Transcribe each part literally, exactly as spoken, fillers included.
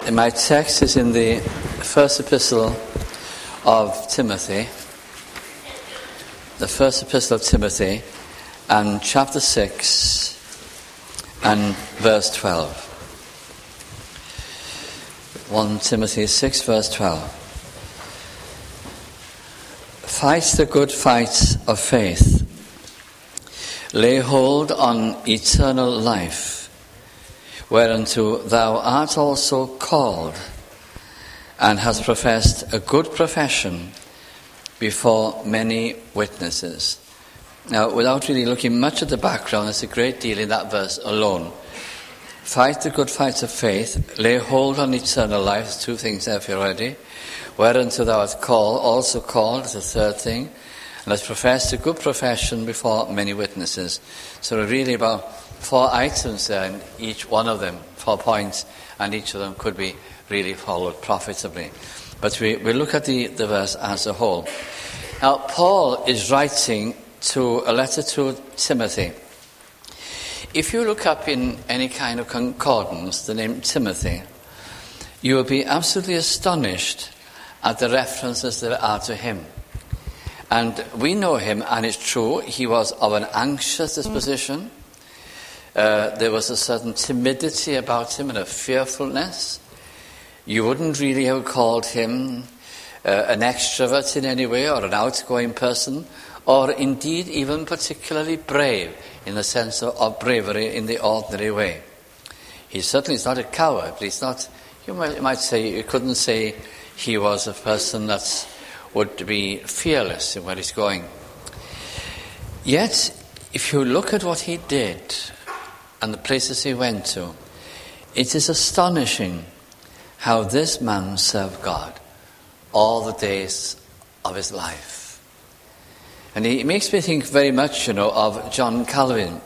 My text is in the first epistle of Timothy, the first epistle of Timothy, and chapter six and verse twelve. First Timothy six, verse twelve. Fight the good fight of faith. Lay hold on eternal life, whereunto thou art also called, and hast professed a good profession before many witnesses. Now, without really looking much at the background, there's a great deal in that verse alone. Fight the good fight of faith, lay hold on eternal life, there's two things there for you already. Whereunto thou art called, also called, is the third thing, and hast professed a good profession before many witnesses. So really about four items there, and each one of them, four points, and each of them could be really followed profitably. But we, we look at the, the verse as a whole. Now, Paul is writing to a letter to Timothy. If you look up in any kind of concordance the name Timothy, you will be absolutely astonished at the references there are to him. And we know him, and it's true, he was of an anxious disposition. Uh, there was a certain timidity about him and a fearfulness. You wouldn't really have called him uh, an extrovert in any way, or an outgoing person, or indeed even particularly brave in the sense of, of bravery in the ordinary way. He certainly is not a coward, but he's not, you might, you might say, you couldn't say he was a person that would be fearless in where he's going. Yet, if you look at what he did and the places he went to, it is astonishing how this man served God all the days of his life. And he makes me think very much, you know, of John Calvin.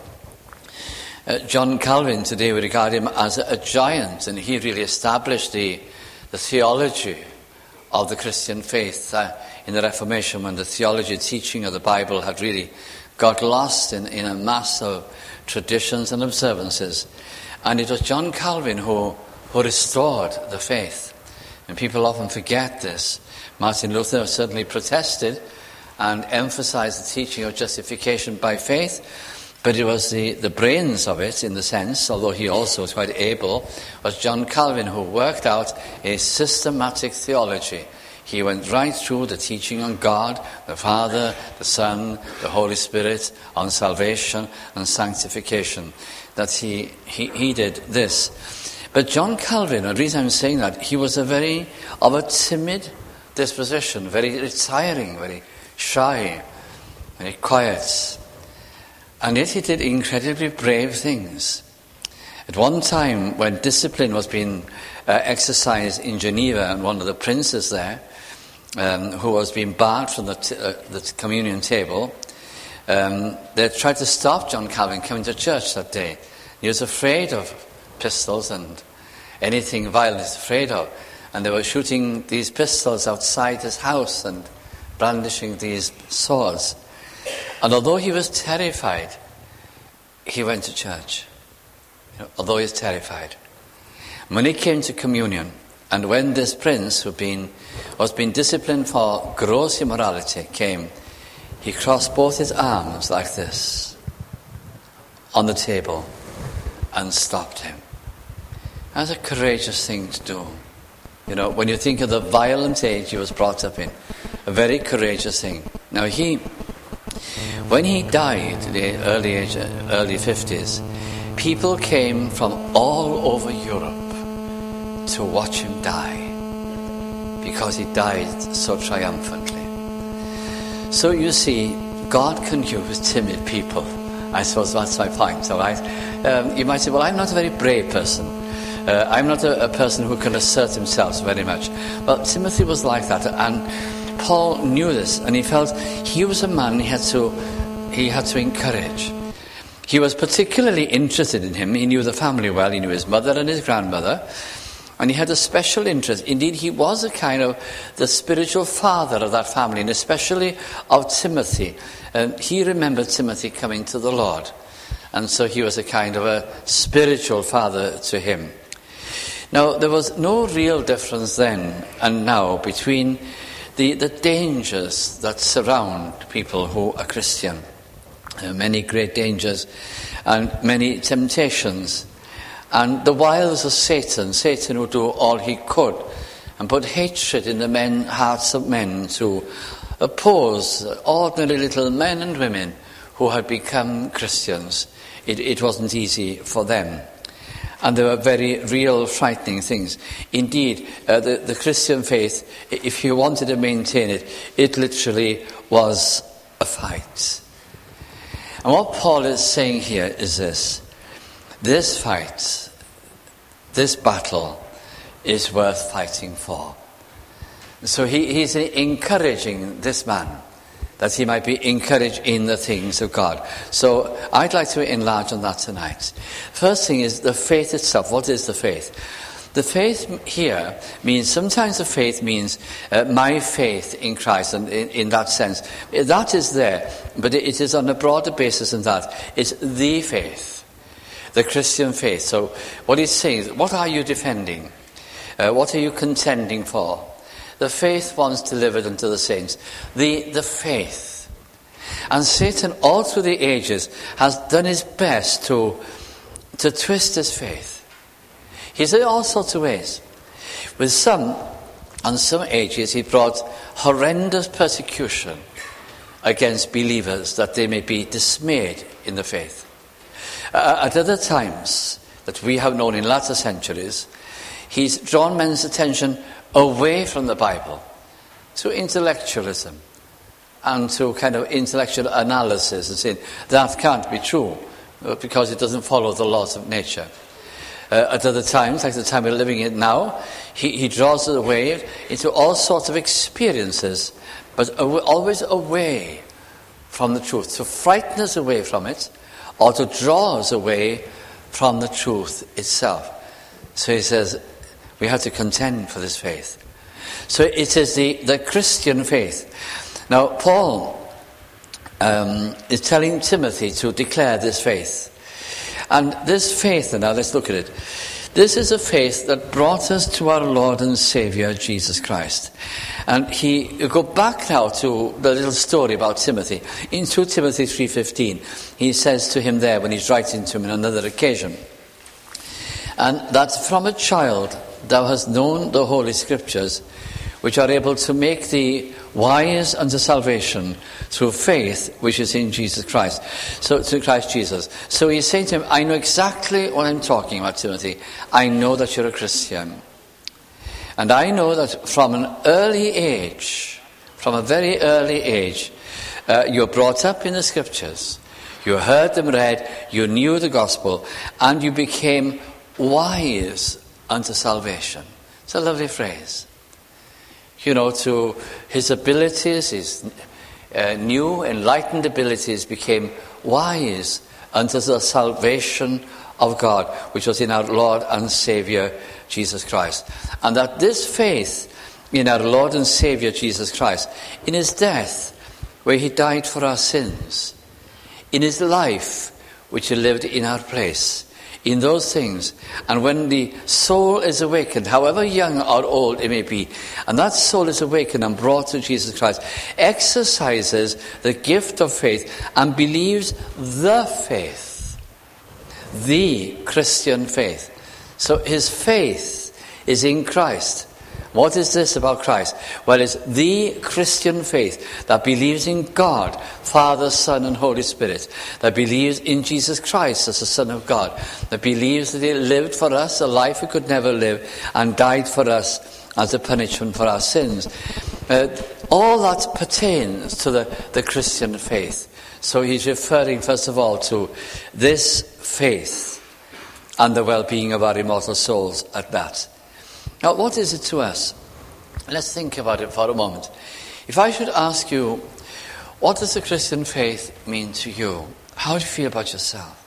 Uh, John Calvin, today we regard him as a, a giant, and he really established the, the theology of the Christian faith uh, in the Reformation, when the theology teaching of the Bible had really got lost in, in a mass of traditions and observances. And it was John Calvin who, who restored the faith. And people often forget this. Martin Luther certainly protested and emphasized the teaching of justification by faith, but it was the, the brains of it, in the sense, although he also was quite able, was John Calvin, who worked out a systematic theology. He went right through the teaching on God, the Father, the Son, the Holy Spirit, on salvation and sanctification. That he, he, he did this. But John Calvin, the reason I'm saying that, he was a very, of a timid disposition, very retiring, very shy, very quiet. And yet he did incredibly brave things. At one time, when discipline was being uh, exercised in Geneva, and one of the princes there, um, who was being barred from the, t- uh, the communion table, um, they tried to stop John Calvin coming to church that day. He was afraid of pistols and anything violent he's afraid of. And they were shooting these pistols outside his house and brandishing these swords. And although he was terrified, he went to church. You know, although he was terrified. When he came to communion, and when this prince who been, was being disciplined for gross immorality came, he crossed both his arms like this on the table and stopped him. That's a courageous thing to do. You know, when you think of the violent age he was brought up in, a very courageous thing. Now he... When he died at the early age, early fifties, people came from all over Europe to watch him die, because he died so triumphantly. So you see, God can use timid people. I suppose that's my point, all right? Um, you might say, well, I'm not a very brave person. Uh, I'm not a, a person who can assert himself very much. Well, Timothy was like that, and Paul knew this, and he felt he was a man he had to he had to encourage. He was particularly interested in him. He knew the family well. He knew his mother and his grandmother, and he had a special interest. Indeed, he was a kind of the spiritual father of that family, and especially of Timothy. And he remembered Timothy coming to the Lord, and so he was a kind of a spiritual father to him. Now, there was no real difference then and now between the, the dangers that surround people who are Christian. There are many great dangers and many temptations. And the wiles of Satan, Satan would do all he could and put hatred in the men, hearts of men to oppose ordinary little men and women who had become Christians. It, it wasn't easy for them. And there were very real, frightening things. Indeed, uh, the, the Christian faith, if you wanted to maintain it, it literally was a fight. And what Paul is saying here is this. This fight, this battle, is worth fighting for. So he, he's encouraging this man, that he might be encouraged in the things of God. So I'd like to enlarge on that tonight. First thing is the faith itself. What is the faith? The faith here means, sometimes the faith means uh, my faith in Christ, and in, in that sense. That is there, but it is on a broader basis than that. It's the faith, the Christian faith. So what he's saying is, what are you defending? Uh, what are you contending for? The faith once delivered unto the saints. The, the faith. And Satan, all through the ages, has done his best to, to twist his faith. He's in all sorts of ways. With some, on some ages, he brought horrendous persecution against believers that they may be dismayed in the faith. Uh, at other times that we have known in latter centuries, he's drawn men's attention away from the Bible to intellectualism and to kind of intellectual analysis and saying that can't be true because it doesn't follow the laws of nature. Uh, at other times, like the time we're living in now, he, he draws it away into all sorts of experiences, but aw- always away from the truth, to frighten us away from it or to draw us away from the truth itself. So he says, we have to contend for this faith. So it is the, the Christian faith. Now, Paul um, is telling Timothy to declare this faith. And this faith, and now let's look at it. This is a faith that brought us to our Lord and Saviour, Jesus Christ. And he, you go back now to the little story about Timothy. In Second Timothy three fifteen, he says to him there, when he's writing to him on another occasion, and that from a child thou hast known the Holy Scriptures, which are able to make thee wise unto salvation through faith which is in Jesus Christ. So, through Christ Jesus. So he's saying to him, I know exactly what I'm talking about, Timothy. I know that you're a Christian. And I know that from an early age, from a very early age, uh, you're brought up in the Scriptures. You heard them read, you knew the gospel, and you became wise unto salvation. It's a lovely phrase. You know, to his abilities, his uh, new enlightened abilities became wise unto the salvation of God, which was in our Lord and Saviour, Jesus Christ. And that this faith in our Lord and Saviour, Jesus Christ, in his death, where he died for our sins, in his life, which he lived in our place, in those things, and when the soul is awakened, however young or old it may be, and that soul is awakened and brought to Jesus Christ, exercises the gift of faith and believes the faith, the Christian faith. So his faith is in Christ. What is this about Christ? Well, it's the Christian faith that believes in God, Father, Son, and Holy Spirit, that believes in Jesus Christ as the Son of God, that believes that he lived for us a life we could never live and died for us as a punishment for our sins. Uh, all that pertains to the, the Christian faith. So he's referring, first of all, to this faith and the well-being of our immortal souls at that. Now, what is it to us? Let's think about it for a moment. If I should ask you, what does the Christian faith mean to you? How do you feel about yourself?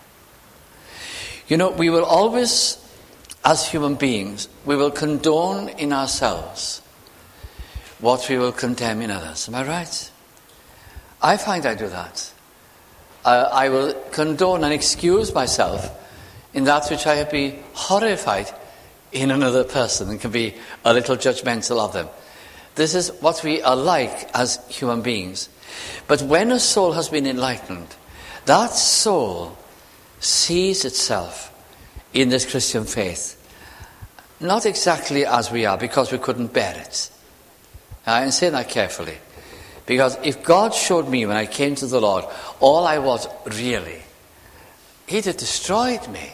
You know, we will always, as human beings, we will condone in ourselves what we will condemn in others. Am I right? I find I do that. Uh, I will condone and excuse myself in that which I have been horrified in another person and can be a little judgmental of them. This is what we are like as human beings. But when a soul has been enlightened, that soul sees itself in this Christian faith, not exactly as we are, because we couldn't bear it. I say that carefully. Because if God showed me when I came to the Lord all I was really, He'd have destroyed me.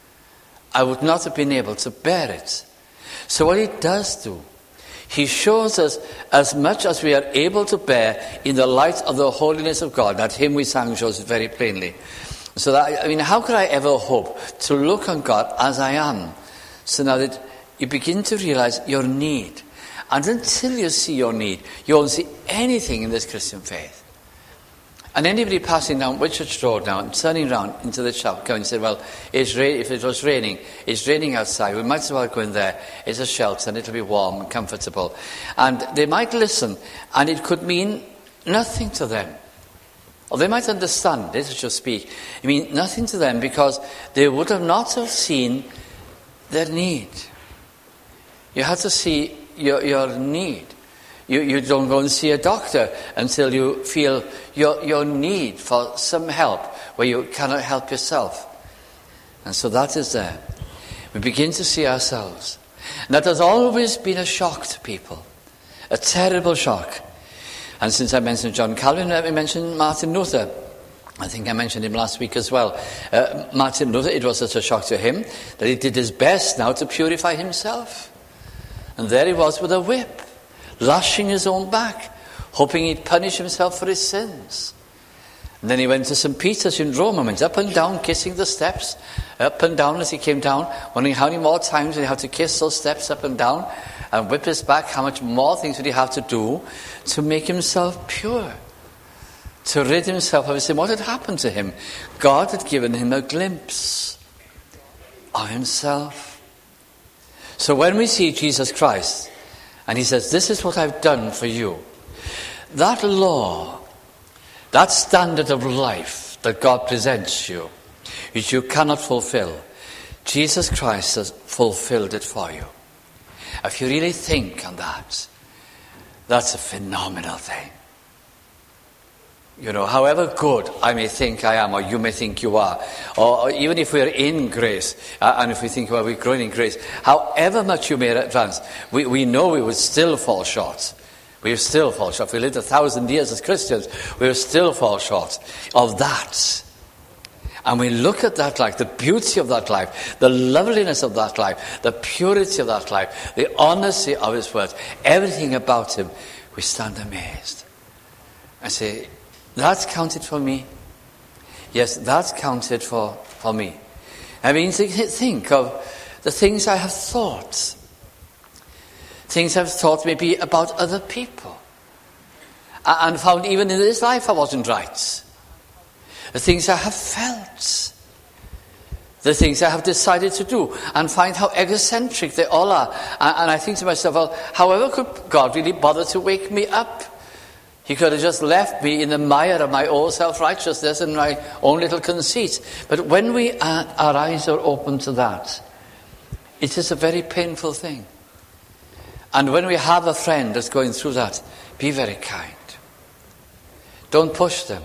I would not have been able to bear it. So what He does do, He shows us as much as we are able to bear in the light of the holiness of God. That hymn we sang shows it very plainly. So that, I mean, how could I ever hope to look on God as I am? So now that you begin to realize your need. And until you see your need, you won't see anything in this Christian faith. And anybody passing down Whitchurch Road now and turning round into the shop going and say, well, it's ra- if it was raining, it's raining outside, we might as well go in there. It's a shelter and it'll be warm and comfortable. And they might listen and it could mean nothing to them. Or they might understand it, just speak. It means nothing to them because they would have not have seen their need. You have to see your, your need. You, you don't go and see a doctor until you feel your, your need for some help where you cannot help yourself. And so that is there. We begin to see ourselves. And that has always been a shock to people. A terrible shock. And since I mentioned John Calvin, let me mention Martin Luther. I think I mentioned him last week as well. Uh, Martin Luther, it was such a shock to him that he did his best now to purify himself. And there he was with a whip, lashing his own back, hoping he'd punish himself for his sins. And then he went to Saint Peter's in Rome and went up and down, kissing the steps, up and down as he came down, wondering how many more times would he have to kiss those steps up and down and whip his back, how much more things would he have to do to make himself pure, to rid himself of his sin. What had happened to him? God had given him a glimpse of himself. So when we see Jesus Christ, and He says, this is what I've done for you, that law, that standard of life that God presents you, which you cannot fulfill, Jesus Christ has fulfilled it for you. If you really think on that, that's a phenomenal thing. You know, however good I may think I am, or you may think you are, or, or even if we're in grace, uh, and if we think, well, we're growing in grace, however much you may advance, we, we know we would still fall short. We will still fall short. If we lived a thousand years as Christians, we will still fall short of that. And we look at that life, the beauty of that life, the loveliness of that life, the purity of that life, the honesty of His words, everything about Him, we stand amazed. I say, that's counted for me. Yes, that's counted for, for me. I mean, think of the things I have thought. Things I've thought maybe about other people. And found even in this life I wasn't right. The things I have felt. The things I have decided to do. And find how egocentric they all are. And I think to myself, well, however could God really bother to wake me up? He could have just left me in the mire of my own self-righteousness and my own little conceit. But when we are, our eyes are open to that, it is a very painful thing. And when we have a friend that's going through that, be very kind. Don't push them.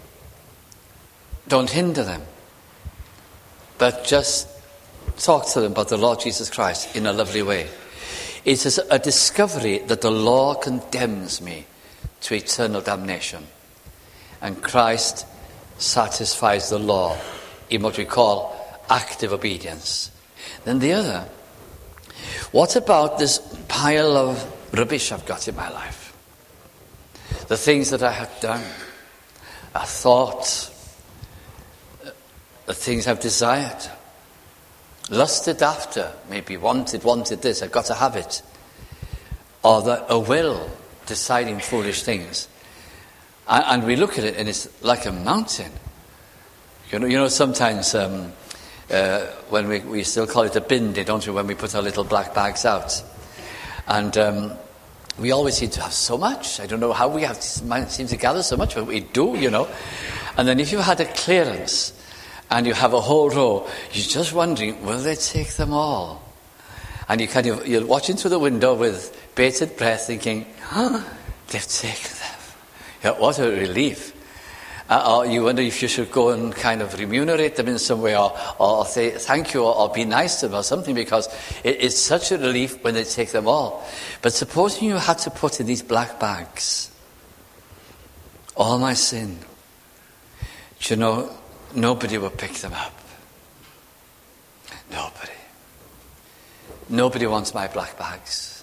Don't hinder them. But just talk to them about the Lord Jesus Christ in a lovely way. It is a discovery that the law condemns me to eternal damnation. And Christ satisfies the law in what we call active obedience. Then the other, what about this pile of rubbish I've got in my life? The things that I have done, I thought, the things I've desired, lusted after, maybe wanted, wanted this, I've got to have it. Or the, a will deciding foolish things. And, and we look at it and it's like a mountain. You know, you know sometimes um, uh, when we, we still call it a bindi, don't we, when we put our little black bags out. And um, we always seem to have so much. I don't know how we have to, seem to gather so much, but we do, you know. And then if you had a clearance and you have a whole row, you're just wondering, will they take them all? And you kind of, you're watching through the window with bated breath thinking, oh, they've taken them. Yeah, what a relief. Uh, or you wonder if you should go and kind of remunerate them in some way, or, or say thank you, or, or be nice to them or something, because it, it's such a relief when they take them all. But supposing you had to put in these black bags all my sin, do you know, nobody would pick them up. Nobody. Nobody wants my black bags.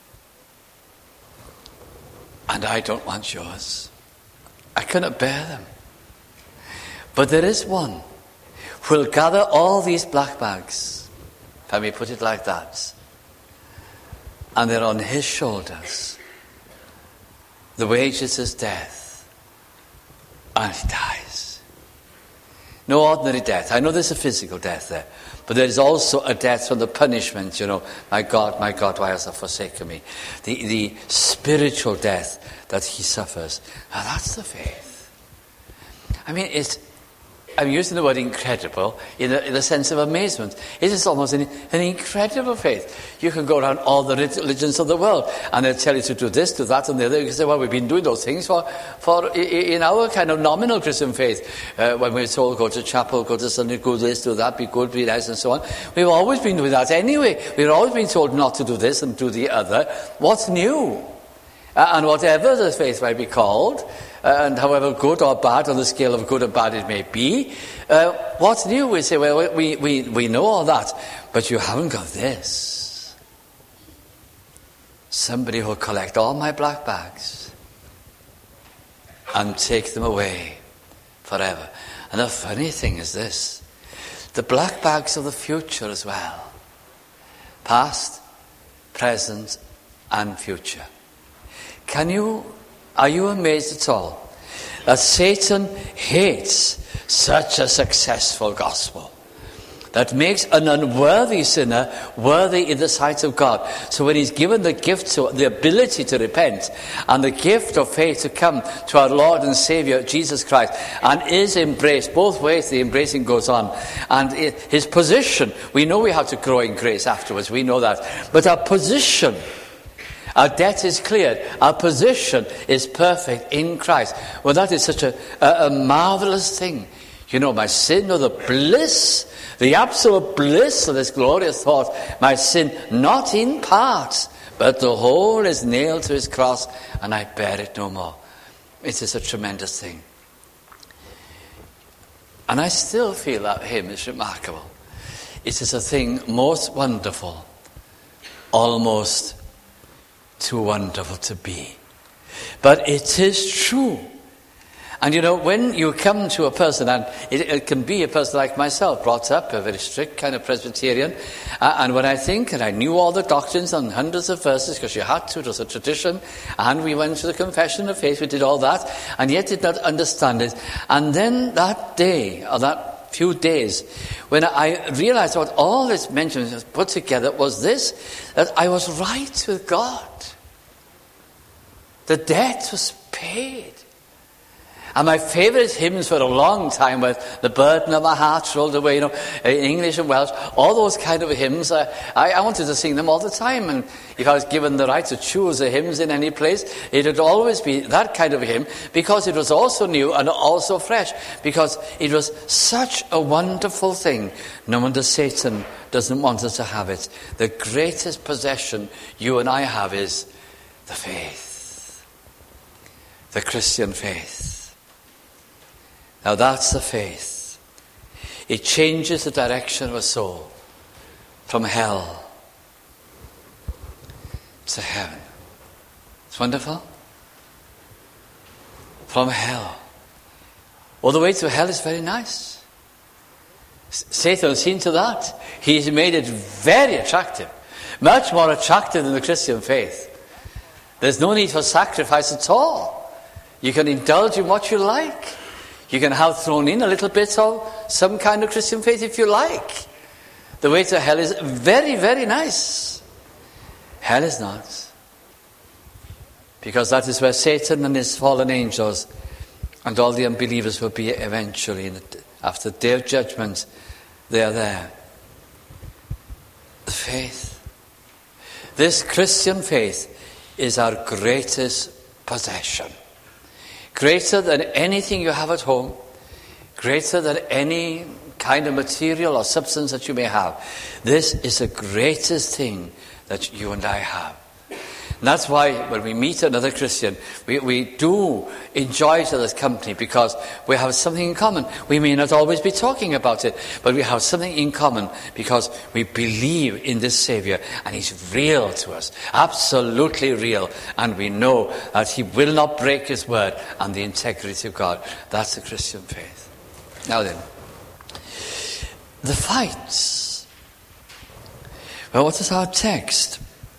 And I don't want yours. I cannot bear them. But there is one who will gather all these black bags, if I may put it like that, and they're on his shoulders. The wages is death, and he dies. No ordinary death. I know there's a physical death there, but there is also a death from the punishment, you know, my God, my God, why hast thou forsaken me? The, the spiritual death that he suffers. Now that's the faith. I mean, it's, I'm using the word incredible in the, in the sense of amazement. It is almost an, an incredible faith. You can go around all the religions of the world and they'll tell you to do this, do that and the other. You can say, well, we've been doing those things for, for in our kind of nominal Christian faith. Uh, when we're told, go to chapel, go to Sunday, do this, do that, be good, be nice and so on. We've always been doing that anyway. We've always been told not to do this and do the other. What's new? Uh, and whatever the faith might be called, uh, and however good or bad on the scale of good or bad it may be, uh, what's new? We say, well, we, we, we know all that, but you haven't got this. Somebody who'll collect all my black bags and take them away forever. And the funny thing is this, the black bags of the future as well. Past, present, and future. Can you, are you amazed at all that Satan hates such a successful gospel that makes an unworthy sinner worthy in the sight of God? So when he's given the gift, to, the ability to repent and the gift of faith to come to our Lord and Saviour Jesus Christ and is embraced, both ways the embracing goes on, and his position, we know we have to grow in grace afterwards, we know that, but our position, our debt is cleared. Our position is perfect in Christ. Well, that is such a, a, a marvelous thing. You know, my sin, or the bliss, the absolute bliss of this glorious thought, my sin not in part, but the whole is nailed to his cross, and I bear it no more. It is a tremendous thing. And I still feel that hymn is remarkable. It is a thing most wonderful, almost too wonderful to be. But it is true. And you know, when you come to a person, and it, it can be a person like myself, brought up a very strict kind of Presbyterian, uh, and when I think, and I knew all the doctrines and hundreds of verses, because you had to, it was a tradition, and we went to the confession of faith, we did all that, and yet did not understand it. And then that day, or that few days, when I realized what all this mentioned was put together was this, that I was right with God. The debt was paid. And my favourite hymns for a long time were The Burden of My Heart Rolled Away, you know, in English and Welsh, all those kind of hymns. Uh, I, I wanted to sing them all the time. And if I was given the right to choose the hymns in any place, it would always be that kind of hymn, because it was also new and also fresh, because it was such a wonderful thing. No wonder Satan doesn't want us to have it. The greatest possession you and I have is the faith. The Christian faith. Now that's the faith. It changes the direction of a soul from hell to heaven. It's wonderful. From hell. Well, the way to hell is very nice. Satan has seen to that. He's made it very attractive. Much more attractive than the Christian faith. There's no need for sacrifice at all. You can indulge in what you like. You can have thrown in a little bit of some kind of Christian faith if you like. The way to hell is very, very nice. Hell is not. Because that is where Satan and his fallen angels and all the unbelievers will be eventually. In the, after the day of judgment, they are there. The faith. This Christian faith is our greatest possession. Greater than anything you have at home, greater than any kind of material or substance that you may have. This is the greatest thing that you and I have. And that's why when we meet another Christian, we, we do enjoy each other's company because we have something in common. We may not always be talking about it, but we have something in common because we believe in this Savior and he's real to us, absolutely real. And we know that he will not break his word and the integrity of God. That's the Christian faith. Now then, the fights. Well, what is our text?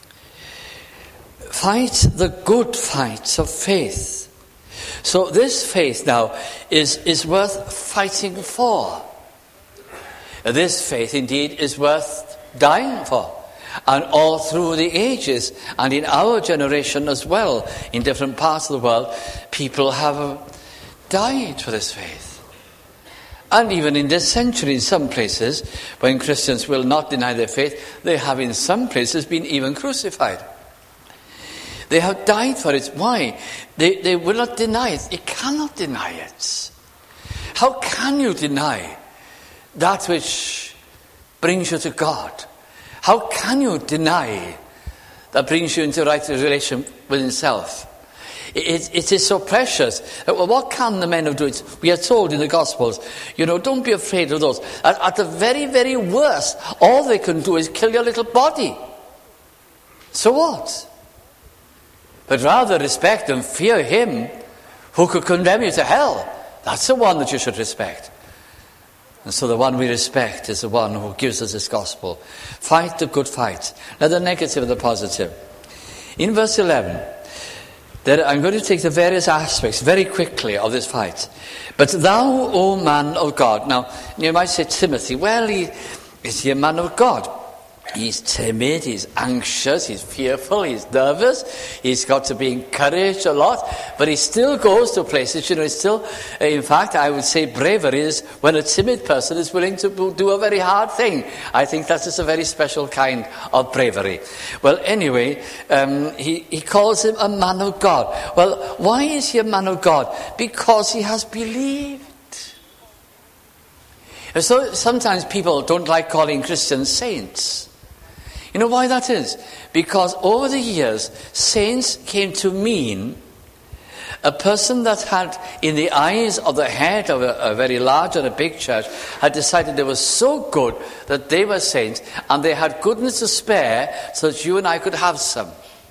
Fight the good fights of faith. So this faith now is, is worth fighting for. This faith indeed is worth dying for. And all through the ages, and in our generation as well, in different parts of the world, people have died for this faith. And even in this century, in some places, when Christians will not deny their faith, they have in some places been even crucified. They have died for it. Why? They, they will not deny it. You cannot deny it. How can you deny that which brings you to God? How can you deny that brings you into right relation with himself? It, it is so precious. Well, what can the men of do? It? We are told in the Gospels, you know, don't be afraid of those. At, at the very, very worst, all they can do is kill your little body. So what? But rather respect and fear him who could condemn you to hell. That's the one that you should respect. And so the one we respect is the one who gives us this gospel. Fight the good fight. Now the negative and the positive. In verse eleven, there, I'm going to take the various aspects very quickly of this fight. But thou, O man of God. Now, you might say Timothy, well, he, is he a man of God? He's timid, he's anxious, he's fearful, he's nervous, he's got to be encouraged a lot, but he still goes to places, you know, he's still, in fact, I would say bravery is when a timid person is willing to do a very hard thing. I think that is a very special kind of bravery. Well, anyway, um, he, he calls him a man of God. Well, why is he a man of God? Because he has believed. And so sometimes people don't like calling Christians saints. You know why that is? Because over the years, saints came to mean a person that had, in the eyes of the head of a, a very large and a big church, had decided they were so good that they were saints, and they had goodness to spare so that you and I could have some.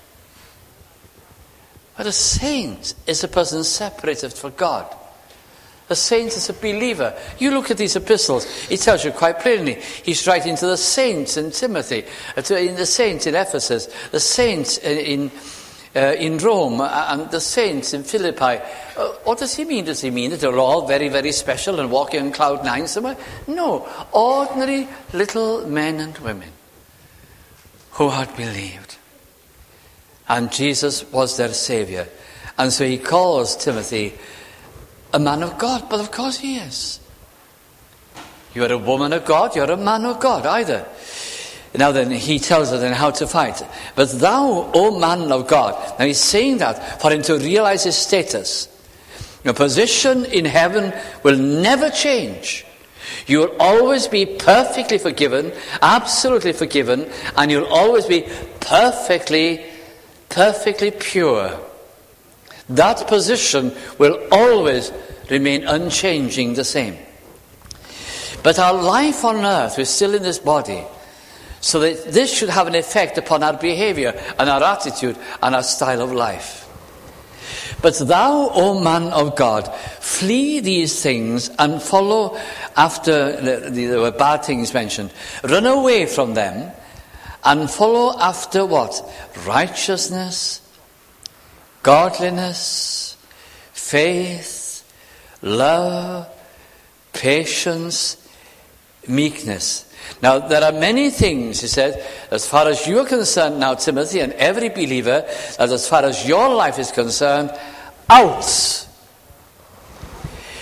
But a saint is a person separated for God. A saint is a believer. You look at these epistles, it tells you quite plainly. He's writing to the saints in Timothy, in the saints in Ephesus, the saints in uh, in Rome, and the saints in Philippi. Uh, what does he mean? Does he mean that they're all very, very special and walking on cloud nine somewhere? No. Ordinary little men and women who had believed. And Jesus was their Savior. And so he calls Timothy a man of God, but of course he is. You're a woman of God, you're a man of God, either. Now then, he tells us then how to fight. But thou, O man of God. Now he's saying that for him to realize his status. Your position in heaven will never change. You will always be perfectly forgiven, absolutely forgiven, and you'll always be perfectly, perfectly pure. That position will always remain unchanging, the same. But our life on earth, we're still in this body, so that this should have an effect upon our behavior and our attitude and our style of life. But thou, O man of God, flee these things and follow after, there were bad things mentioned, run away from them and follow after what? Righteousness, godliness, faith, love, patience, meekness. Now, there are many things, he said, as far as you are concerned now, Timothy, and every believer, that as far as your life is concerned, out.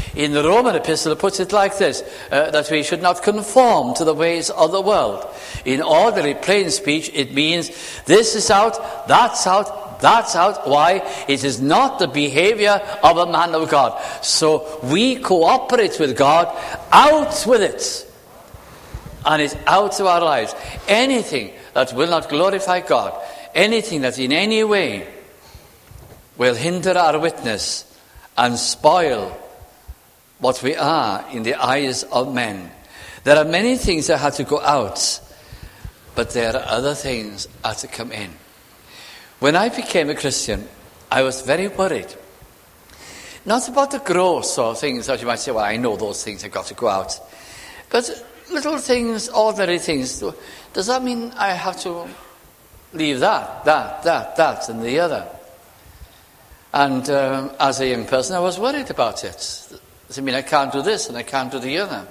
In the Roman epistle, it puts it like this, uh, that we should not conform to the ways of the world. In ordinary plain speech, it means this is out, that's out, that's out. Why? It is not the behavior of a man of God. So we cooperate with God, out with it. And it's out of our lives. Anything that will not glorify God, anything that in any way will hinder our witness and spoil what we are in the eyes of men. There are many things that have to go out, but there are other things that have to come in. When I became a Christian, I was very worried. Not about the gross or things that you might say, well, I know those things have got to go out. But little things, ordinary things. Does that mean I have to leave that, that, that, that, and the other? And um, as a young person, I was worried about it. Does it mean I can't do this and I can't do the other?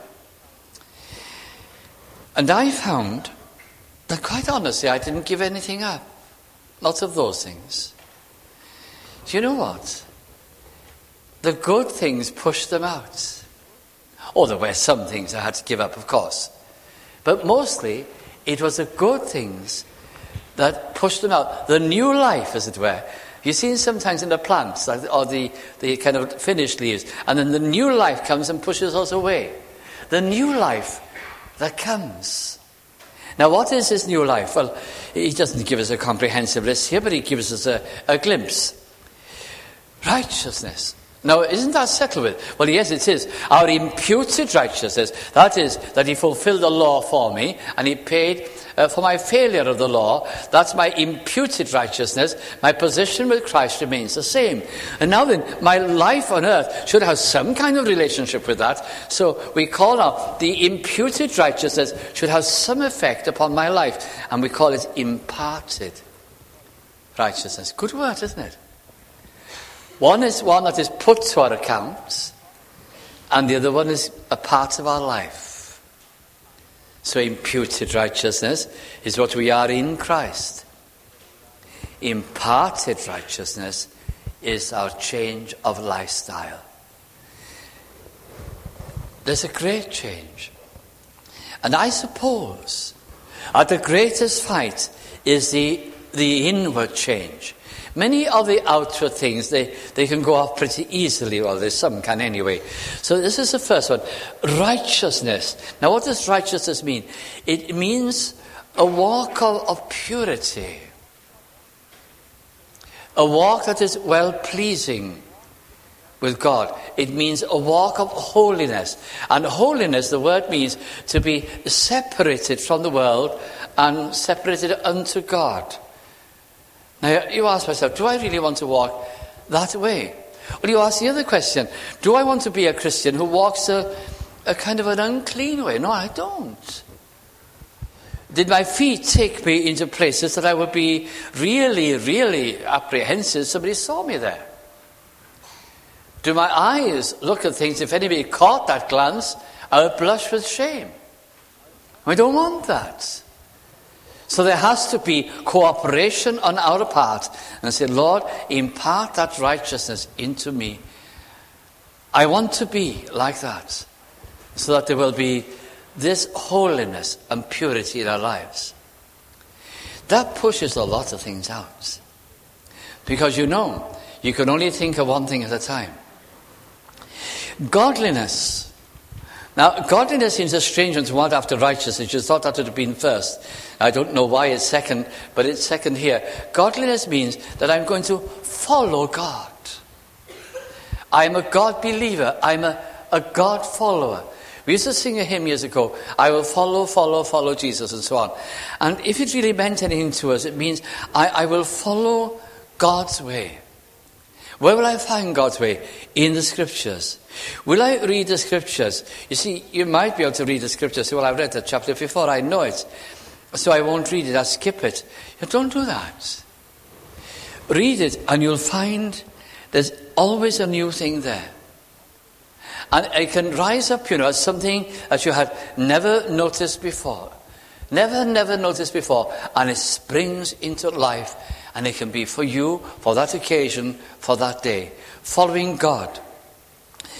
And I found that, quite honestly, I didn't give anything up. Lots of those things. Do you know what? The good things pushed them out. Oh, there were some things I had to give up, of course. But mostly, it was the good things that pushed them out. The new life, as it were. You see sometimes in the plants, or the, the kind of finished leaves, and then the new life comes and pushes us away. The new life that comes. Now, what is this new life? Well, he doesn't give us a comprehensive list here, but he gives us a, a glimpse. Righteousness. Now, isn't that settled with? Well, yes, it is. Our imputed righteousness, that is, that he fulfilled the law for me, and he paid uh, for my failure of the law. That's my imputed righteousness. My position with Christ remains the same. And now then, my life on earth should have some kind of relationship with that. So we call out the imputed righteousness should have some effect upon my life. And we call it imparted righteousness. Good word, isn't it? One is one that is put to our account, and the other one is a part of our life. So imputed righteousness is what we are in Christ. Imparted righteousness is our change of lifestyle. There's a great change. And I suppose that the greatest fight is the, the inward change. Many of the outward things, they, they can go off pretty easily. Well, there's some can anyway. So this is the first one. Righteousness. Now, what does righteousness mean? It means a walk of, of purity. A walk that is well-pleasing with God. It means a walk of holiness. And holiness, the word means to be separated from the world and separated unto God. Now, you ask yourself, do I really want to walk that way? Well, you ask the other question, do I want to be a Christian who walks a, a kind of an unclean way? No, I don't. Did my feet take me into places that I would be really, really apprehensive somebody saw me there? Do my eyes look at things, if anybody caught that glance, I would blush with shame? I don't want that. So there has to be cooperation on our part and say, Lord, impart that righteousness into me. I want to be like that so that there will be this holiness and purity in our lives. That pushes a lot of things out. Because you know, you can only think of one thing at a time. Godliness. Now, godliness seems a strange one to want after righteousness. You thought that would have been first. I don't know why it's second, but it's second here. Godliness means that I'm going to follow God. I'm a God believer. I'm a, a God follower. We used to sing a hymn years ago, I will follow, follow, follow Jesus, and so on. And if it really meant anything to us, it means I, I will follow God's way. Where will I find God's way? In the Scriptures. Will I read the Scriptures? You see, you might be able to read the Scriptures. Say, well, I've read that chapter before, I know it. So I won't read it, I'll skip it. You don't do that. Read it and you'll find there's always a new thing there. And it can rise up, you know, as something that you had never noticed before. Never, never noticed before. And it springs into life. And it can be for you, for that occasion, for that day. Following God.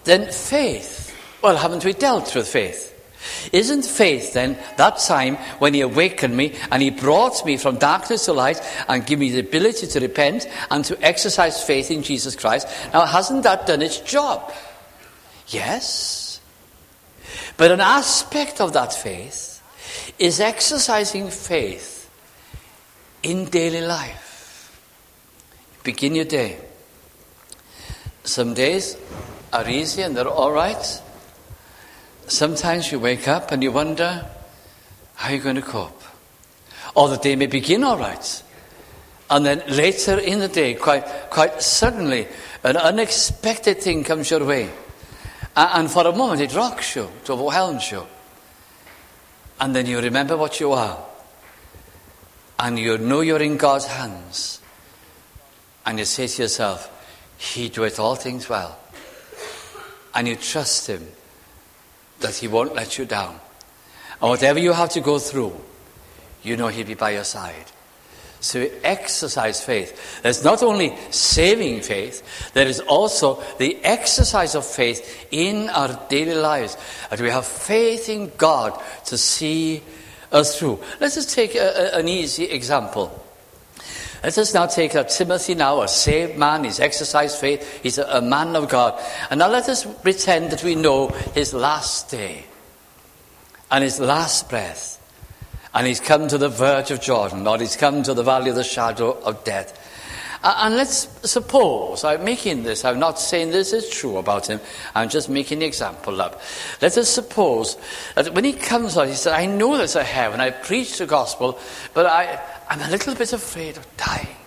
then faith, well, haven't we dealt with faith? Isn't faith then that time when he awakened me and he brought me from darkness to light and gave me the ability to repent and to exercise faith in Jesus Christ? Now, hasn't that done its job? Yes. But an aspect of that faith is exercising faith in daily life. Begin your day. Some days are easy and they're all right. Sometimes you wake up and you wonder, how are you going to cope? Or the day may begin all right. And then later in the day, quite quite suddenly, an unexpected thing comes your way. And for a moment it rocks you, it overwhelms you. And then you remember what you are. And you know you're in God's hands. And you say to yourself, He doeth all things well. And you trust Him that He won't let you down. And whatever you have to go through, you know He'll be by your side. So exercise faith. There's not only saving faith, there is also the exercise of faith in our daily lives. That we have faith in God to see us through. Let's just take a, a, an easy example. Let us now take uh, Timothy now, a saved man. He's exercised faith. He's a, a man of God. And now let us pretend that we know his last day and his last breath. And he's come to the verge of Jordan, or he's come to the valley of the shadow of death. Uh, and let's suppose, I'm making this, I'm not saying this is true about him, I'm just making the example up. Let us suppose that when he comes out, he said, I know there's a heaven, I preach the gospel, but I... I'm a little bit afraid of dying.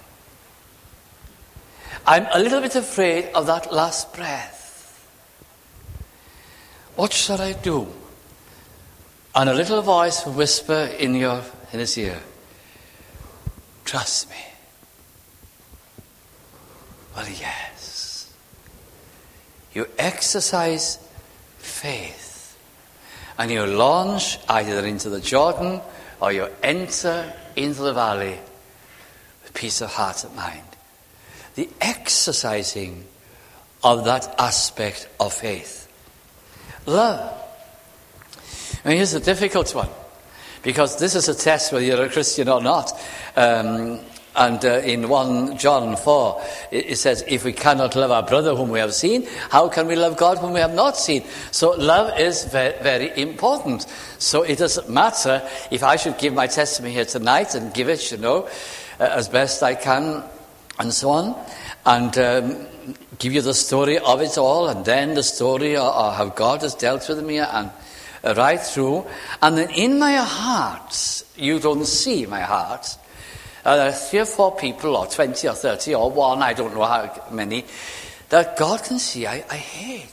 I'm a little bit afraid of that last breath. What shall I do? And a little voice will whisper in your in his ear, trust me. Well, yes. You exercise faith and you launch either into the Jordan or you enter into the valley with peace of heart and mind. The exercising of that aspect of faith. Love. I mean, here's a difficult one, because this is a test whether you're a Christian or not. Um, and uh, in First John four, it, it says, if we cannot love our brother whom we have seen, how can we love God whom we have not seen? So love is very, very important. So it doesn't matter if I should give my testimony here tonight and give it, you know, uh, as best I can, and so on, and um, give you the story of it all, and then the story of, of how God has dealt with me, and uh, right through. And then in my heart, you don't see my heart, uh, there are three or four people, or twenty or thirty, or one, I don't know how many, that God can see I, I hate.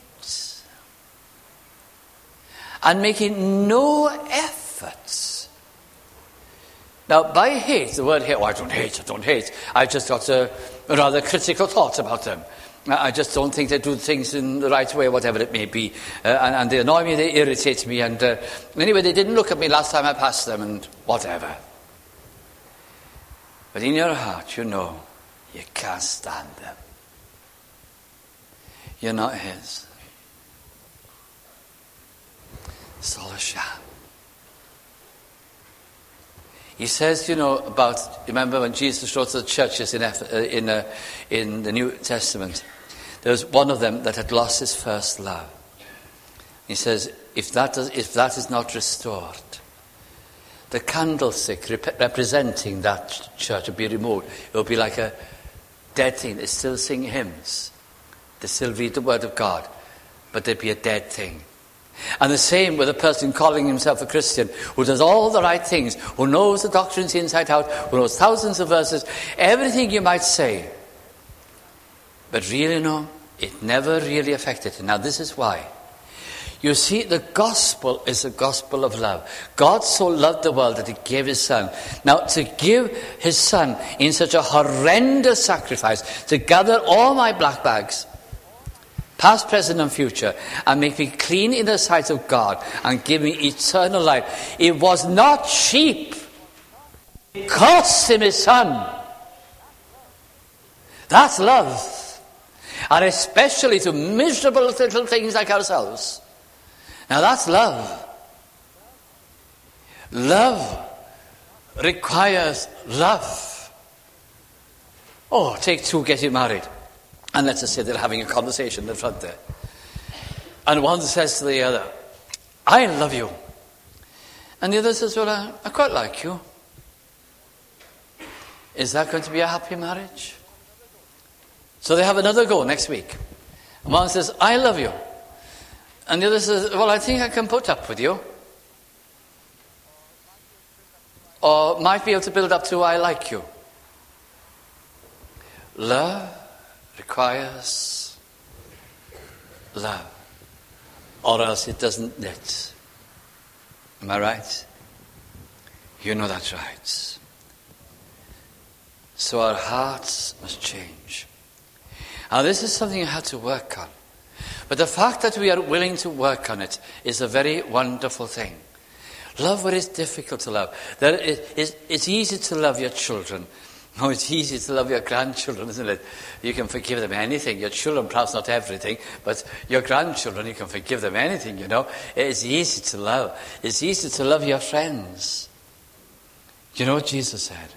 And making no efforts. Now, by hate, the word hate, oh, I don't hate, I don't hate. I've just got a, a rather critical thought about them. I just don't think they do things in the right way, whatever it may be. Uh, and, and they annoy me, they irritate me. And uh, anyway, they didn't look at me last time I passed them, and whatever. But in your heart, you know, you can't stand them. You're not His. It's all a sham. He says, you know, about, remember when Jesus wrote to the churches in in, uh, in the New Testament, there was one of them that had lost his first love. He says, if that, does, if that is not restored, the candlestick rep- representing that church will be removed. It will be like a dead thing. They still sing hymns. They still read the word of God. But there'd be a dead thing. And the same with a person calling himself a Christian, who does all the right things, who knows the doctrines inside out, who knows thousands of verses, everything you might say. But really, no, it never really affected him. Now, this is why. You see, the gospel is a gospel of love. God so loved the world that He gave His Son. Now, to give His Son in such a horrendous sacrifice, to gather all my black bags, past, present, and future, and make me clean in the sight of God, and give me eternal life. It was not cheap. It cost Him His Son. That's love. and especially to miserable little things like ourselves. Now that's love. Love requires love. Oh, take two getting married. And let's just say they're having a conversation in front there. And one says to the other, I love you. And the other says, well, I, I quite like you. Is that going to be a happy marriage? So they have another go next week. And one says, I love you. And the other says, well, I think I can put up with you. Or might be able to build up to I like you. Love requires love. Or else it doesn't knit. Am I right? You know that's right. So our hearts must change. Now this is something you have to work on. But the fact that we are willing to work on it is a very wonderful thing. Love what is difficult to love. There is, it's easy to love your children. Oh, it's easy to love your grandchildren, isn't it? You can forgive them anything. Your children, perhaps not everything, but your grandchildren, you can forgive them anything, you know. It's easy to love. It's easy to love your friends. You know what Jesus said?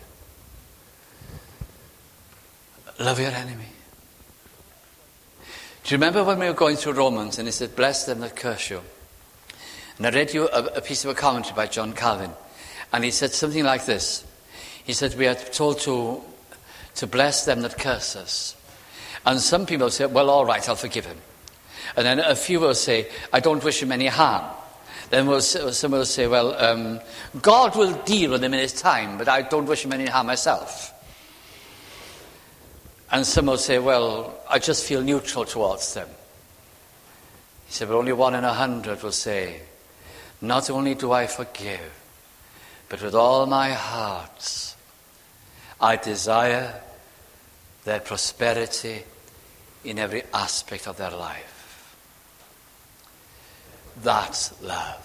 Love your enemy. Do you remember when we were going through Romans and he said, bless them that curse you? And I read you a, a piece of a commentary by John Calvin. And he said something like this. He said, we are told to, to bless them that curse us. And some people say, well, all right, I'll forgive him. And then a few will say, I don't wish him any harm. Then we'll, some will say, well, um, God will deal with him in his time, but I don't wish him any harm myself. And some will say, well, I just feel neutral towards them. He said, but only one in a hundred will say, not only do I forgive, but with all my heart, I desire their prosperity in every aspect of their life. That's love.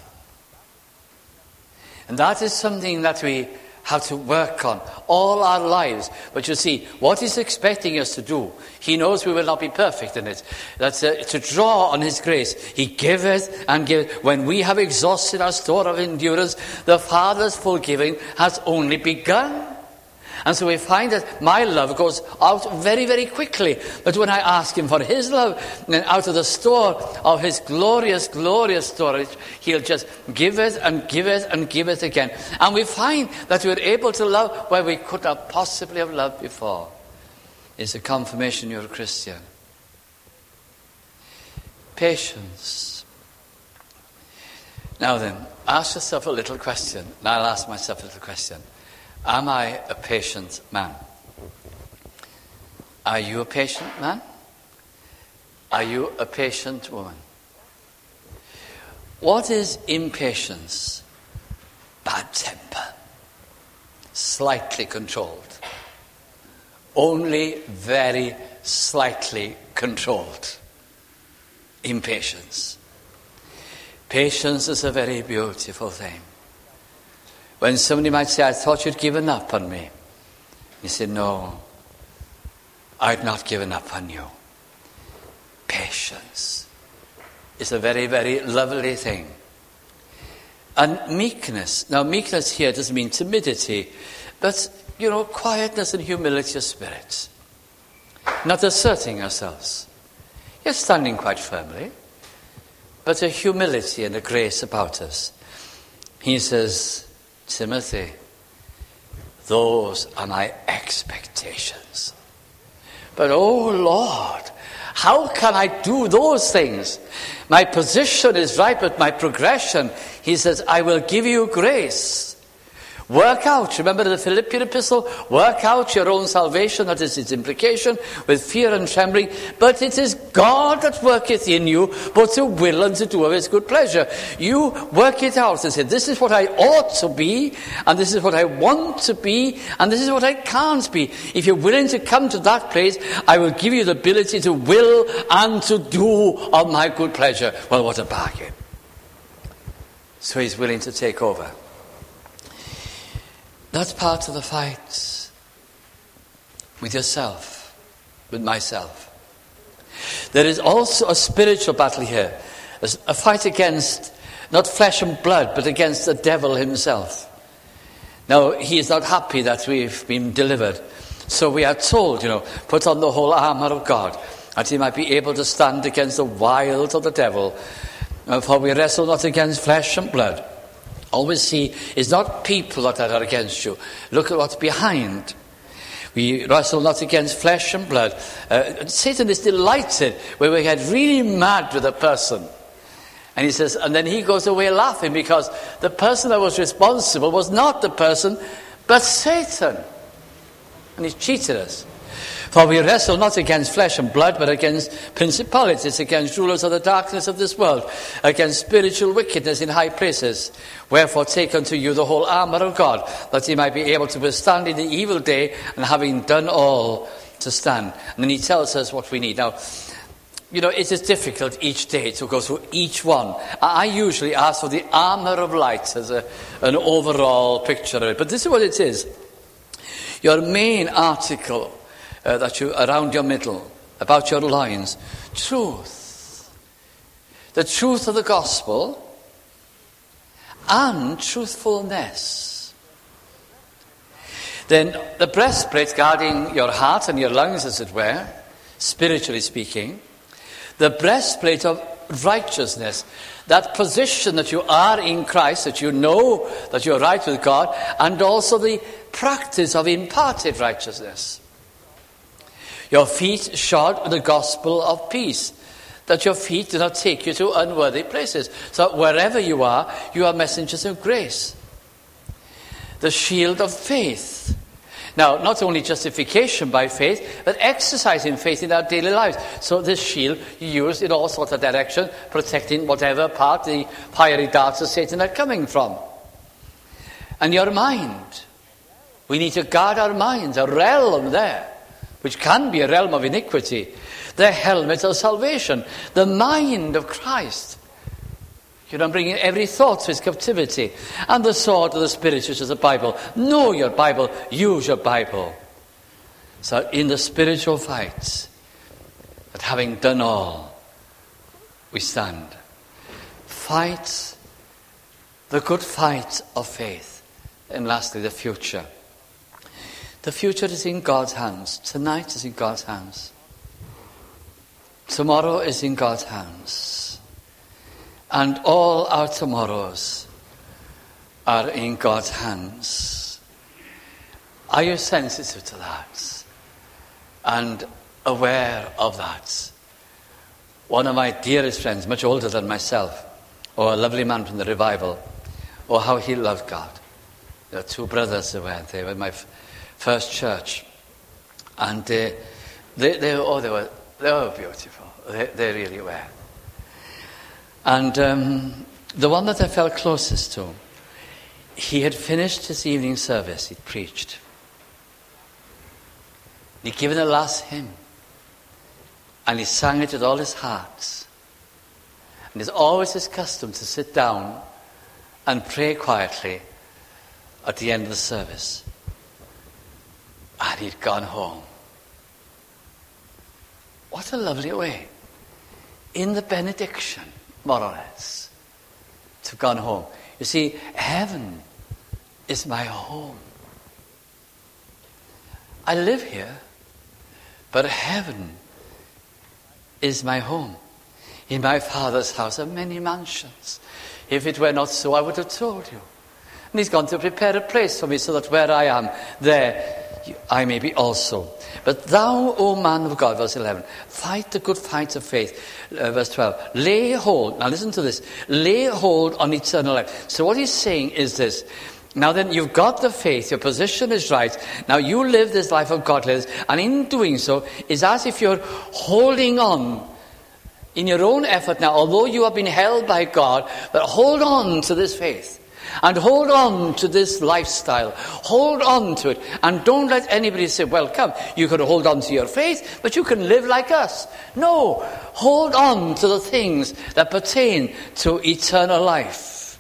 And that is something that we have to work on all our lives. But you see, what he's expecting us to do, he knows we will not be perfect in it. That's uh, to draw on his grace. He giveth and giveth. When we have exhausted our store of endurance, the Father's full giving has only begun. And so we find that my love goes out very, very quickly. But when I ask him for his love, then out of the store of his glorious, glorious storage, he'll just give it and give it and give it again. And we find that we're able to love where we could not possibly have loved before. It's a confirmation you're a Christian. Patience. Now then, ask yourself a little question. And I'll ask myself a little question. Am I a patient man? Are you a patient man? Are you a patient woman? What is impatience? Bad temper. Slightly controlled. Only very slightly controlled. Impatience. Patience is a very beautiful thing. When somebody might say, I thought you'd given up on me. You say, no, I've not given up on you. Patience is a very, very lovely thing. And meekness. Now, meekness here doesn't mean timidity, but, you know, quietness and humility of spirit. Not asserting ourselves. You're standing quite firmly, but a humility and a grace about us. He says, Timothy, those are my expectations. But, oh Lord, how can I do those things? My position is right, but my progression, he says, I will give you grace. Work out, remember the Philippian epistle, work out your own salvation, that is its implication, with fear and trembling. But it is God that worketh in you, both to will and to do of his good pleasure. You work it out and say, this is what I ought to be, and this is what I want to be, and this is what I can't be. If you're willing to come to that place, I will give you the ability to will and to do of my good pleasure. Well, what a bargain. So he's willing to take over. That's part of the fight with yourself, with myself. There is also a spiritual battle here. A fight against not flesh and blood, but against the devil himself. Now, he is not happy that we've been delivered. So we are told, you know, put on the whole armour of God, that he might be able to stand against the wiles of the devil. For we wrestle not against flesh and blood. Always see, it's not people that are against you. Look at what's behind. We wrestle not against flesh and blood. Uh, Satan is delighted when we get really mad with a person. And he says, and then he goes away laughing because the person that was responsible was not the person, but Satan. And he's cheated us. For we wrestle not against flesh and blood, but against principalities, against rulers of the darkness of this world, against spiritual wickedness in high places. Wherefore take unto you the whole armour of God, that ye might be able to withstand in the evil day, and having done all, to stand. And then he tells us what we need. Now, you know, it is difficult each day to go through each one. I usually ask for the armour of light as a, an overall picture of it. But this is what it is. Your main article uh, that you around your middle, about your loins, truth. The truth of the gospel and truthfulness. Then the breastplate guarding your heart and your lungs, as it were, spiritually speaking. The breastplate of righteousness, that position that you are in Christ, that you know that you're right with God, and also the practice of imparted righteousness. Your feet shod with the gospel of peace, that your feet do not take you to unworthy places. So wherever you are, you are messengers of grace. The shield of faith. Now, not only justification by faith, but exercising faith in our daily lives. So this shield you use in all sorts of directions, protecting whatever part the fiery darts of Satan are coming from. And your mind. We need to guard our minds, a realm there, which can be a realm of iniquity. The helmet of salvation, the mind of Christ. You know, bringing every thought to its captivity. And the sword of the Spirit, which is the Bible. Know your Bible. Use your Bible. So in the spiritual fight, that having done all, we stand. Fight the good fight of faith. And lastly, the future. The future is in God's hands. Tonight is in God's hands. Tomorrow is in God's hands. And all our tomorrows are in God's hands. Are you sensitive to that? And aware of that? One of my dearest friends, much older than myself, or a lovely man from the revival, or how he loved God. There are two brothers who were, they were in my f- first church. And uh, they, they, oh, they were, they were beautiful. They, they really were. And um, the one that I felt closest to, he had finished his evening service, he'd preached. He'd given the last hymn. And he sang it with all his heart. And it's always his custom to sit down and pray quietly at the end of the service. And he'd gone home. What a lovely way. In the benediction, more or less, to have gone home. You see, heaven is my home. I live here, but heaven is my home. In my Father's house are many mansions. If it were not so, I would have told you. And he's gone to prepare a place for me so that where I am, there I may be also. But thou, O man of God, verse eleven, fight the good fight of faith. Uh, verse twelve, lay hold, now listen to this, lay hold on eternal life. So what he's saying is this. Now then, you've got the faith, your position is right. Now you live this life of godliness, and in doing so, it's as if you're holding on in your own effort now, although you have been held by God, but hold on to this faith. And hold on to this lifestyle. Hold on to it. And don't let anybody say, well, come, you could hold on to your faith, but you can live like us. No, hold on to the things that pertain to eternal life.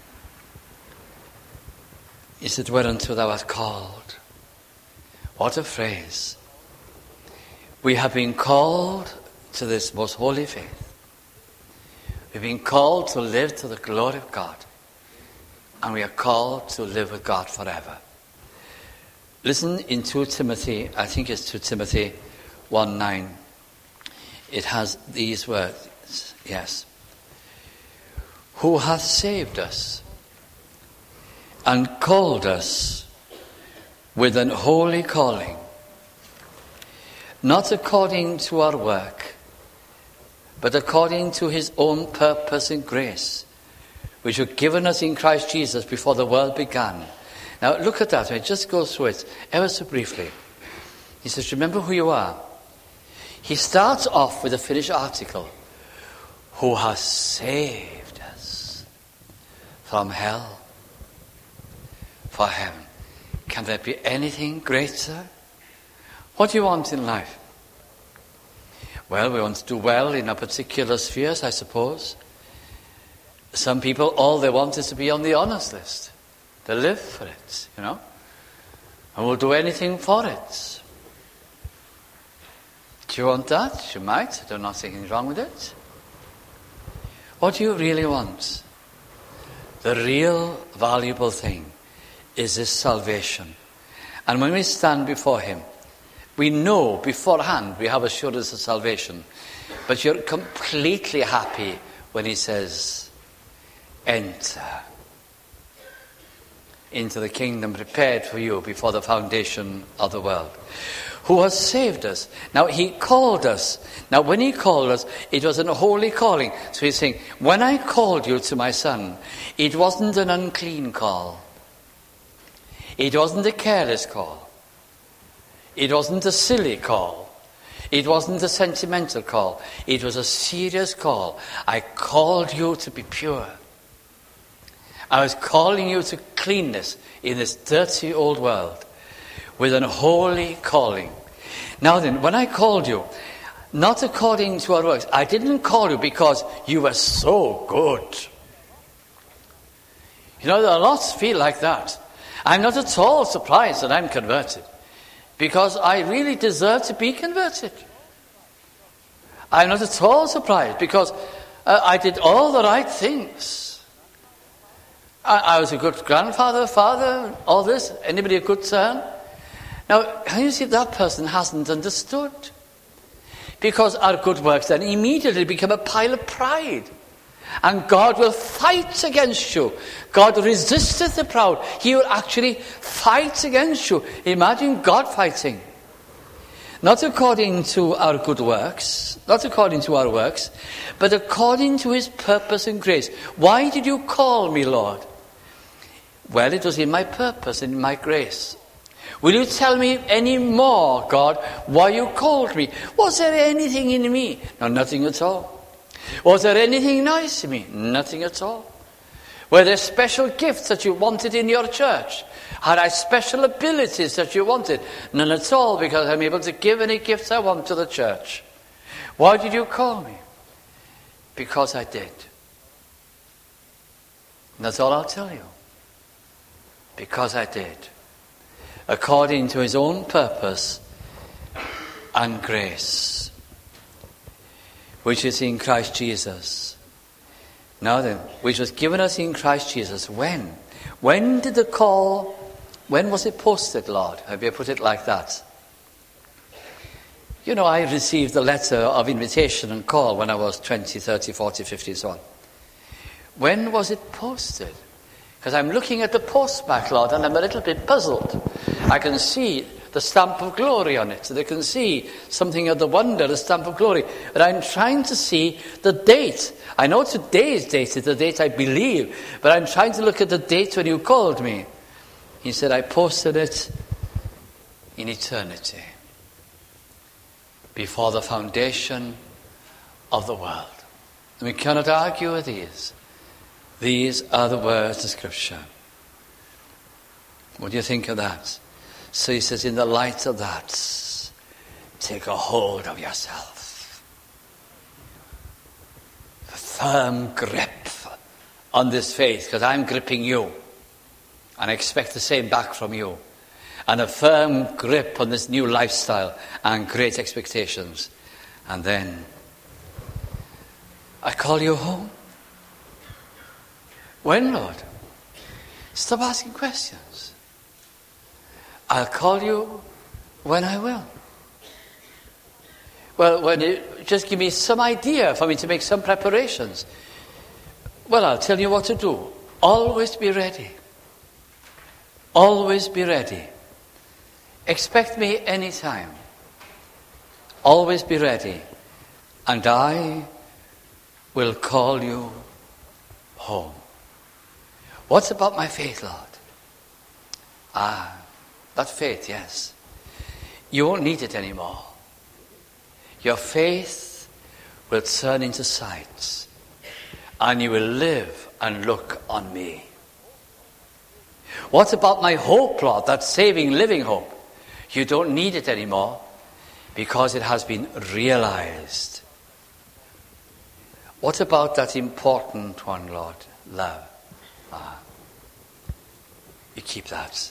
Is it whereunto thou art called? What a phrase. We have been called to this most holy faith. We've been called to live to the glory of God. And we are called to live with God forever. Listen in Second Timothy, I think it's Second Timothy one nine. It has these words, yes. Who hath saved us and called us with an holy calling, not according to our work, but according to his own purpose and grace, which were given us in Christ Jesus before the world began. Now look at that. I just go through it ever so briefly. He says, remember who you are. He starts off with a finished article. Who has saved us from hell for heaven. Can there be anything greater? What do you want in life? Well, we want to do well in our particular spheres, I suppose. Some people, all they want is to be on the honours list. They live for it, you know. And will do anything for it. Do you want that? You might. I don't know if anything wrong with it. What do you really want? The real valuable thing is this salvation. And when we stand before him, we know beforehand we have assurance of salvation. But you're completely happy when he says, enter into the kingdom prepared for you before the foundation of the world. Who has saved us. Now he called us. Now when he called us, it was a holy calling. So he's saying, when I called you to my son, it wasn't an unclean call. It wasn't a careless call. It wasn't a silly call. It wasn't a sentimental call. It was a serious call. I called you to be pure. I was calling you to cleanness in this dirty old world with an holy calling. Now then, when I called you, not according to our works, I didn't call you because you were so good. You know, there are lots feel like that. I'm not at all surprised that I'm converted, because I really deserve to be converted. I'm not at all surprised because uh, I did all the right things. I, I was a good grandfather, father, all this. Anybody a good son? Now, can you see that person hasn't understood? Because our good works then immediately become a pile of pride. And God will fight against you. God resisteth the proud. He will actually fight against you. Imagine God fighting. Not according to our good works, not according to our works, but according to his purpose and grace. Why did you call me, Lord? Well, it was in my purpose and in my grace. Will you tell me any more, God, why you called me? Was there anything in me? No, nothing at all. Was there anything nice in me? Nothing at all. Were there special gifts that you wanted in your church? Had I special abilities that you wanted? None at all, because I'm able to give any gifts I want to the church. Why did you call me? Because I did. And that's all I'll tell you. Because I did. According to his own purpose and grace, which is in Christ Jesus. Now then, which was given us in Christ Jesus. When? When did the call, when was it posted, Lord? Have you put it like that? You know, I received a letter of invitation and call when I was twenty, thirty, forty, fifty, and so on. When was it posted? Because I'm looking at the postmark, Lord, and I'm a little bit puzzled. I can see the stamp of glory on it. They can see something of the wonder, the stamp of glory. But I'm trying to see the date. I know today's date is the date I believe, but I'm trying to look at the date when you called me. He said, I posted it in eternity, before the foundation of the world. And we cannot argue with these. These are the words of Scripture. What do you think of that? So he says, in the light of that, take a hold of yourself. A firm grip on this faith, because I'm gripping you. And I expect the same back from you. And a firm grip on this new lifestyle and great expectations. And then I call you home. When, Lord? Stop asking questions. I'll call you when I will. Well, when you just give me some idea for me to make some preparations. Well, I'll tell you what to do. Always be ready. Always be ready. Expect me anytime. Always be ready. And I will call you home. What's about my faith, Lord? Ah, that faith, yes. You won't need it anymore. Your faith will turn into sight, and you will live and look on me. What about my hope, Lord, that saving, living hope? You don't need it anymore because it has been realized. What about that important one, Lord? Love. Ah, you keep that.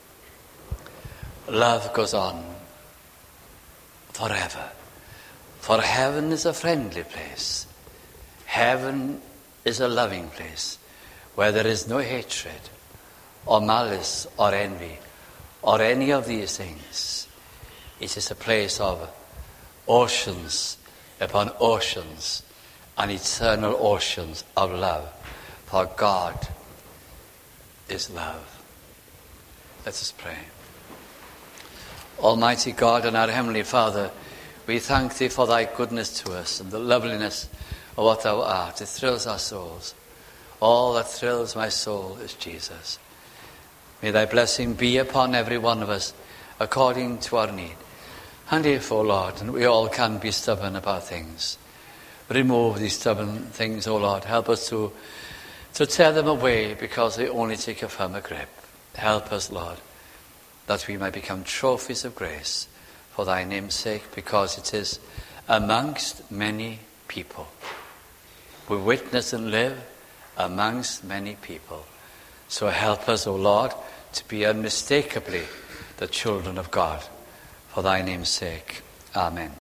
Love goes on forever. For heaven is a friendly place. Heaven is a loving place where there is no hatred or malice or envy or any of these things. It is a place of oceans upon oceans and eternal oceans of love. For God is love. Let us pray. Almighty God and our Heavenly Father, we thank Thee for Thy goodness to us and the loveliness of what Thou art. It thrills our souls. All that thrills my soul is Jesus. May Thy blessing be upon every one of us according to our need. And if, O Lord, and we all can be stubborn about things, remove these stubborn things, O Lord. Help us to, to tear them away because they only take a firmer grip. Help us, Lord, that we might become trophies of grace for Thy name's sake, because it is amongst many people. We witness and live amongst many people. So help us, O Lord, to be unmistakably the children of God for Thy name's sake. Amen.